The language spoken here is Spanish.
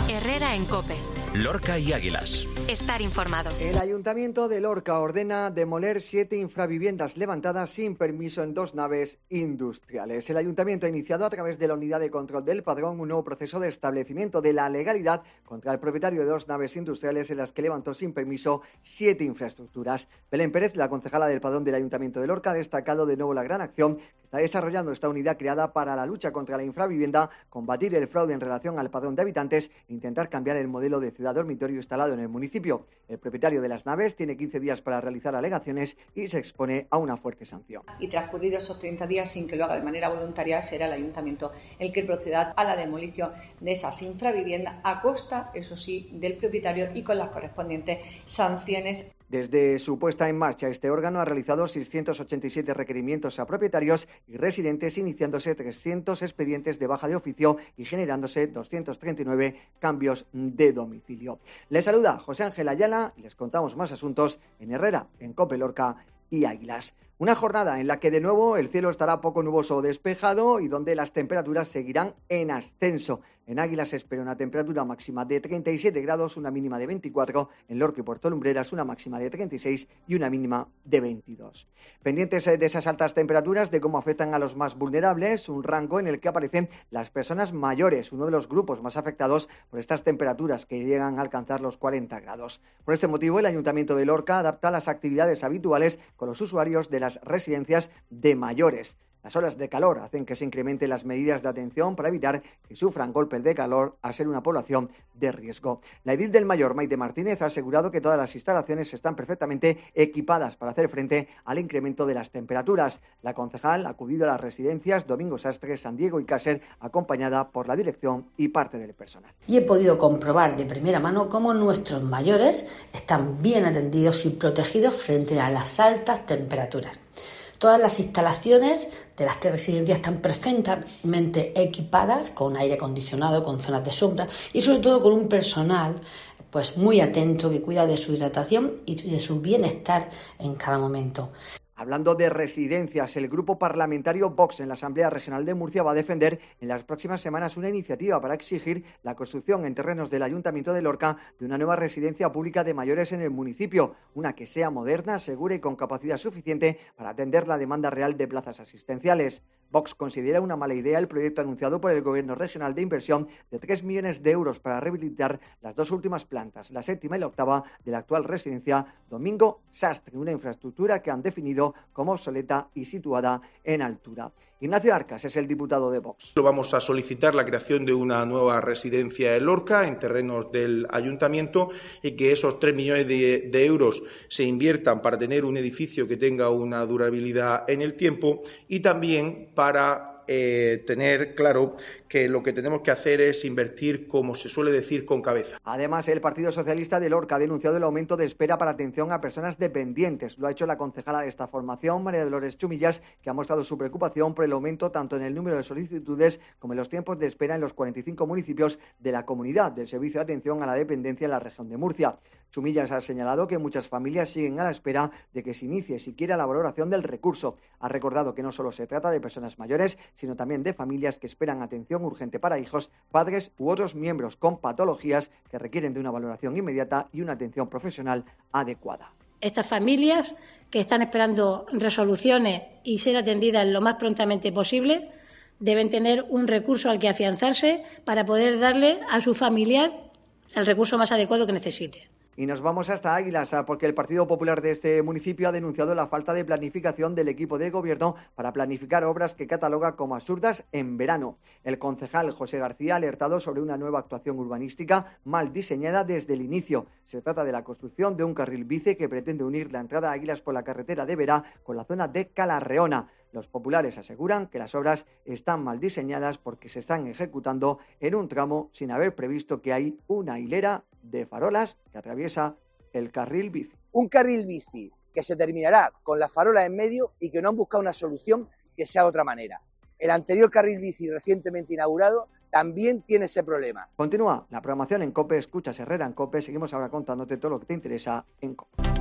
Herrera en COPE. Lorca y Águilas. Estar informado. El Ayuntamiento de Lorca ordena demoler 7 infraviviendas levantadas sin permiso en 2 naves industriales. El Ayuntamiento ha iniciado a través de la Unidad de Control del Padrón un nuevo proceso de establecimiento de la legalidad contra el propietario de 2 naves industriales en las que levantó sin permiso 7 infraestructuras. Belén Pérez, la concejala del Padrón del Ayuntamiento de Lorca, ha destacado de nuevo la gran acción que está desarrollando esta unidad creada para la lucha contra la infravivienda, combatir el fraude en relación al padrón de habitantes e intentar cambiar el modelo de ciudad dormitorio instalado en el municipio. El propietario de las naves tiene 15 días para realizar alegaciones y se expone a una fuerte sanción. Y transcurridos esos 30 días sin que lo haga de manera voluntaria, será el Ayuntamiento el que proceda a la demolición de esas infraviviendas a costa, eso sí, del propietario y con las correspondientes sanciones. Desde su puesta en marcha, este órgano ha realizado 687 requerimientos a propietarios y residentes, iniciándose 300 expedientes de baja de oficio y generándose 239 cambios de domicilio. Les saluda José Ángel Ayala y les contamos más asuntos en Herrera, en COPE Lorca y Águilas. Una jornada en la que de nuevo el cielo estará poco nuboso o despejado y donde las temperaturas seguirán en ascenso. En Águilas se espera una temperatura máxima de 37 grados, una mínima de 24. En Lorca y Puerto Lumbreras una máxima de 36 y una mínima de 22. Pendientes de esas altas temperaturas, de cómo afectan a los más vulnerables, un rango en el que aparecen las personas mayores, uno de los grupos más afectados por estas temperaturas que llegan a alcanzar los 40 grados. Por este motivo, el Ayuntamiento de Lorca adapta las actividades habituales con los usuarios de las residencias de mayores. Las olas de calor hacen que se incrementen las medidas de atención para evitar que sufran golpes de calor al ser una población de riesgo. La edil del Mayor, Maite Martínez, ha asegurado que todas las instalaciones están perfectamente equipadas para hacer frente al incremento de las temperaturas. La concejal ha acudido a las residencias Domingo Sastre, San Diego y Cácer, acompañada por la dirección y parte del personal. Y he podido comprobar de primera mano cómo nuestros mayores están bien atendidos y protegidos frente a las altas temperaturas. Todas las instalaciones de las 3 residencias están perfectamente equipadas con aire acondicionado, con zonas de sombra y sobre todo con un personal pues muy atento que cuida de su hidratación y de su bienestar en cada momento. Hablando de residencias, el grupo parlamentario Vox en la Asamblea Regional de Murcia va a defender en las próximas semanas una iniciativa para exigir la construcción en terrenos del Ayuntamiento de Lorca de una nueva residencia pública de mayores en el municipio, una que sea moderna, segura y con capacidad suficiente para atender la demanda real de plazas asistenciales. Vox considera una mala idea el proyecto anunciado por el Gobierno regional de inversión de 3 millones de euros para rehabilitar las 2 últimas plantas, la 7ª y la 8ª de la actual residencia Domingo Sastre, una infraestructura que han definido como obsoleta y situada en altura. Ignacio Arcas es el diputado de Vox. Vamos a solicitar la creación de una nueva residencia en Lorca, en terrenos del Ayuntamiento, y que esos 3 millones de euros se inviertan para tener un edificio que tenga una durabilidad en el tiempo y también para tener claro que lo que tenemos que hacer es invertir, como se suele decir, con cabeza. Además, el Partido Socialista de Lorca ha denunciado el aumento de espera para atención a personas dependientes. Lo ha hecho la concejala de esta formación, María Dolores Chumillas, que ha mostrado su preocupación por el aumento tanto en el número de solicitudes como en los tiempos de espera en los 45 municipios de la comunidad del Servicio de Atención a la Dependencia en la región de Murcia. Chumillas ha señalado que muchas familias siguen a la espera de que se inicie siquiera la valoración del recurso. Ha recordado que no solo se trata de personas mayores, sino también de familias que esperan atención urgente para hijos, padres u otros miembros con patologías que requieren de una valoración inmediata y una atención profesional adecuada. Estas familias que están esperando resoluciones y ser atendidas lo más prontamente posible deben tener un recurso al que afianzarse para poder darle a su familiar el recurso más adecuado que necesite. Y nos vamos hasta Águilas, porque el Partido Popular de este municipio ha denunciado la falta de planificación del equipo de gobierno para planificar obras que cataloga como absurdas en verano. El concejal José García ha alertado sobre una nueva actuación urbanística mal diseñada desde el inicio. Se trata de la construcción de un carril bici que pretende unir la entrada a Águilas por la carretera de Verá con la zona de Calarreona. Los populares aseguran que las obras están mal diseñadas porque se están ejecutando en un tramo sin haber previsto que hay una hilera de farolas que atraviesa el carril bici. Un carril bici que se terminará con las farolas en medio y que no han buscado una solución que sea de otra manera. El anterior carril bici recientemente inaugurado también tiene ese problema. Continúa la programación en COPE, escuchas Herrera en COPE, seguimos ahora contándote todo lo que te interesa en COPE.